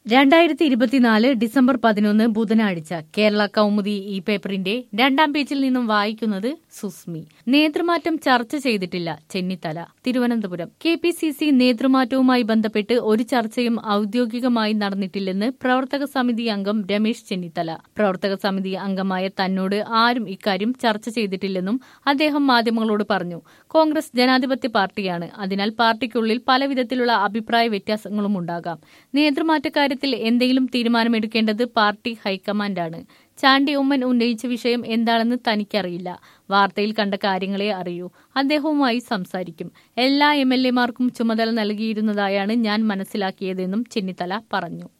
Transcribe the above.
2024 December 11 ബുധനാഴ്ച കേരള കൗമുദി ഈ പേപ്പറിന്റെ 2-ാം പേജിൽ നിന്നും വായിക്കുന്നത് സുസ്മി. നേതൃമാറ്റം ചർച്ച ചെയ്തിട്ടില്ല ചെന്നിത്തല. തിരുവനന്തപുരം. KPCC നേതൃമാറ്റവുമായി ബന്ധപ്പെട്ട് ഒരു ചർച്ചയും ഔദ്യോഗികമായി നടന്നിട്ടില്ലെന്ന് പ്രവർത്തക സമിതി അംഗം രമേശ് ചെന്നിത്തല. പ്രവർത്തക സമിതി അംഗമായ തന്നോട് ആരും ഇക്കാര്യം ചർച്ച ചെയ്തിട്ടില്ലെന്നും അദ്ദേഹം മാധ്യമങ്ങളോട് പറഞ്ഞു. കോൺഗ്രസ് ജനാധിപത്യ പാർട്ടിയാണ്. അതിനാൽ പാർട്ടിക്കുള്ളിൽ പലവിധത്തിലുള്ള അഭിപ്രായ വ്യത്യാസങ്ങളും ഉണ്ടാകാം. നേതൃമാറ്റക്കാർ എന്തെങ്കിലും തീരുമാനമെടുക്കേണ്ടത് പാർട്ടി ഹൈക്കമാൻഡാണ്. ചാണ്ടി ഉമ്മൻ ഉന്നയിച്ച വിഷയം എന്താണെന്ന് തനിക്കറിയില്ല. വാർത്തയിൽ കണ്ട കാര്യങ്ങളെ അറിയൂ. അദ്ദേഹവുമായി സംസാരിക്കും. എല്ലാ MLA മാർക്കും ചുമതല നൽകിയിരുന്നതായാണ് ഞാൻ മനസ്സിലാക്കിയതെന്നും ചെന്നിത്തല പറഞ്ഞു.